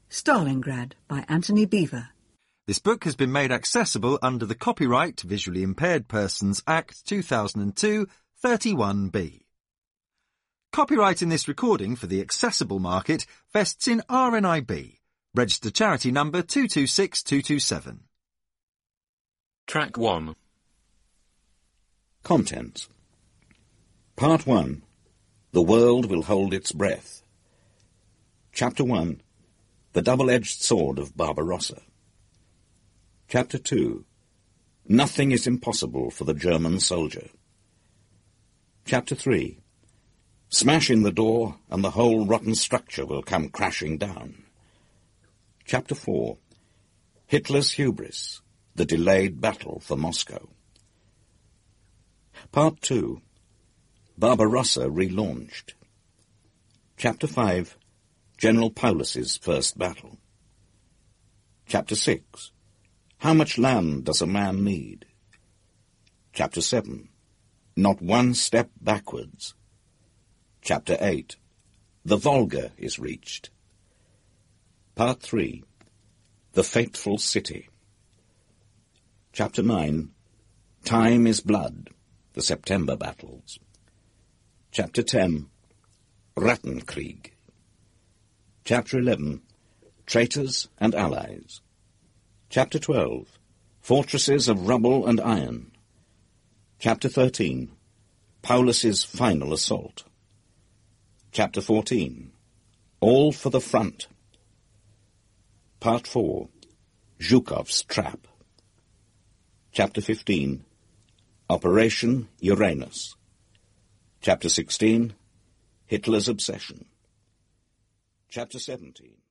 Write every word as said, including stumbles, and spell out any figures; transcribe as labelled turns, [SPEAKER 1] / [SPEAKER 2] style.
[SPEAKER 1] Stalingrad by Anthony Beevor.
[SPEAKER 2] This book has been made accessible under the Copyright Visually Impaired Persons Act two thousand two, thirty-one B. Copyright in this recording for the accessible market vests in R N I B, registered charity number two two six two two seven.
[SPEAKER 3] Track one.
[SPEAKER 4] Contents. Part one. The world will hold its breath. Chapter one. The double-edged sword of Barbarossa. Chapter two. Nothing is impossible for the German soldier. Chapter three. Smash in the door and the whole rotten structure will come crashing down. Chapter four. Hitler's hubris, the delayed battle for Moscow. Part two. Barbarossa relaunched. Chapter five. General Paulus's first battle. Chapter six. How much land does a man need? Chapter seven. Not one step backwards. Chapter eight. The Volga is reached. Part three. The fateful city. Chapter nine. Time is blood. The September battles. Chapter ten. Rattenkrieg. Chapter eleven. Traitors and Allies. Chapter twelve. Fortresses of rubble and iron. Chapter thirteen. Paulus's final assault. Chapter fourteen. All for the front. Part four. Zhukov's trap. Chapter fifteen. Operation Uranus. Chapter sixteen. Hitler's obsession. Chapter seventeen.